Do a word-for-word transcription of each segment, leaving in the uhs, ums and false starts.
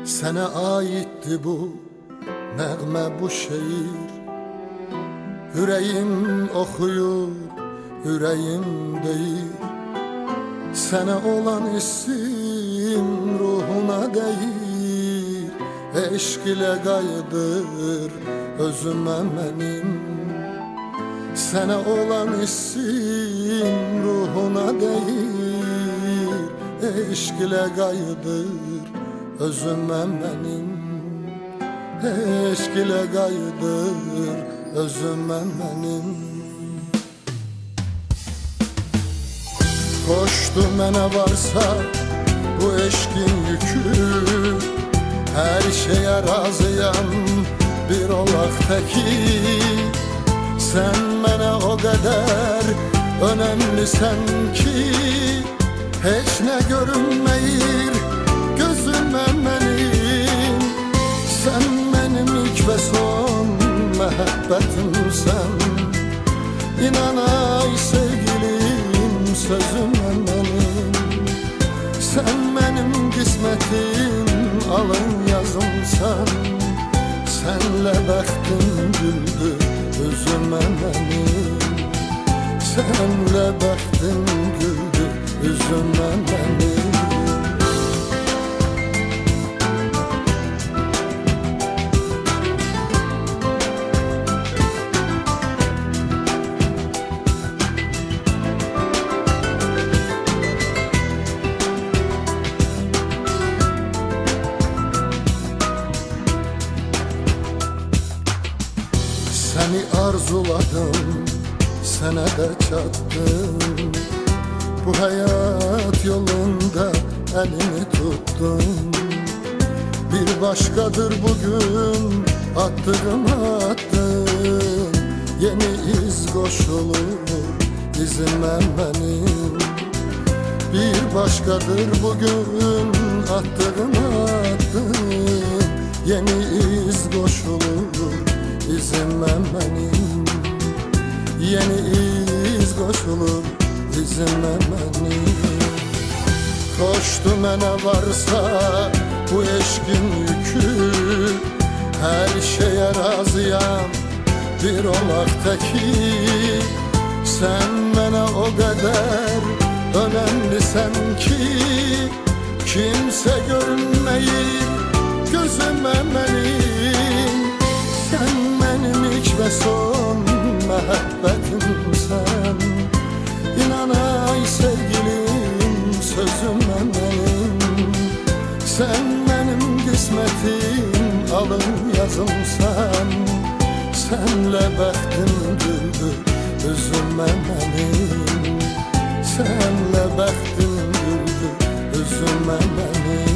Sənə aiddi bu nəğmə, bu şeir. Ürəyim oxuyur, ürəyim deyir. Sənə olan hissim ruhuna deyir. Eşq ilə qayıdır özümə mənim. Sənə olan hissim ruhuna deyir. Eşq ilə qayıdır özümə mənim. Eşq ilə qayıdır özümə mənim. Xoşdu mənə varsa bu eşqin yükü. Hər şeyə razıyam, bir olaq təki. Sən mənə o qədər önəmlisən ki, heç nə görünməyir gözümə mənim. Sən mənim ilk və son məhəbbətimsən. İnan ay sevgilim, sözümə mənim. Sən mənim qismətim, alın yazımsan. Sənlə bəxtim güldü üzümə mənim. Sənlə bəxtim güldü üzümə mənim. Səni arzuladım, sənə də çatdım. Bu həyat yolunda əlini tutdum. Bir başqadır bugün attığım addım. Yeni iz qoşulur izimə mənim. Bir başqadır bugün attığım addım. Yeni iz qoşulur izimə mənim. Yeni iz qoşulur izimə mənim. Xoşdu mənə varsa bu eşqin yükü. Hər şeyə razıyam, bir olaq təki. Sən mənə o qədər önəmlisən ki, kimsə görünməyir gözümə mənim. Sən mənim ilk və son məhəbbətimsən. İnan ay sevgilim, sözümə mənim. Sən mənim qismətim, alın yazımsan. Sənlə bəxtim güldü üzümə mənim. Sənlə bəxtim güldü üzümə mənim.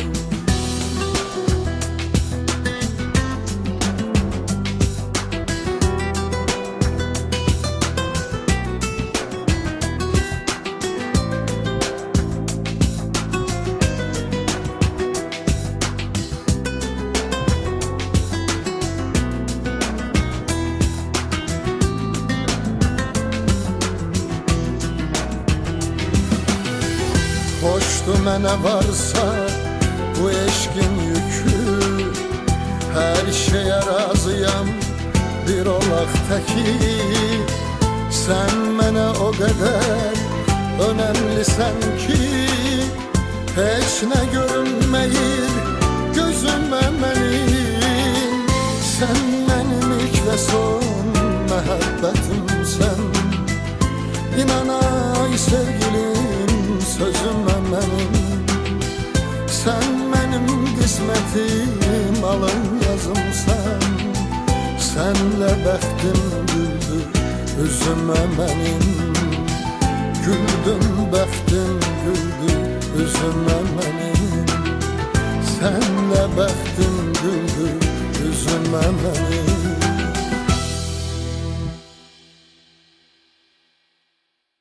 Xoşdu mənə varsa bu eşqin yükü. Hər şeyə razıyam, bir olaq təki. Sən mənə o qədər önəmlisən ki, heç nə görünməyir gözümə mənim. Sən mənim ilk və son məhəbbətimsən. İnan ay sevgilim, sözümə mənim. Sən mənim qismətim, alın yazımsan. Sənlə bəxtim güldü üzümə mənim. Güldüm bəxtim güldü üzümə mənim. Sənlə bəxtim güldü üzümə mənim.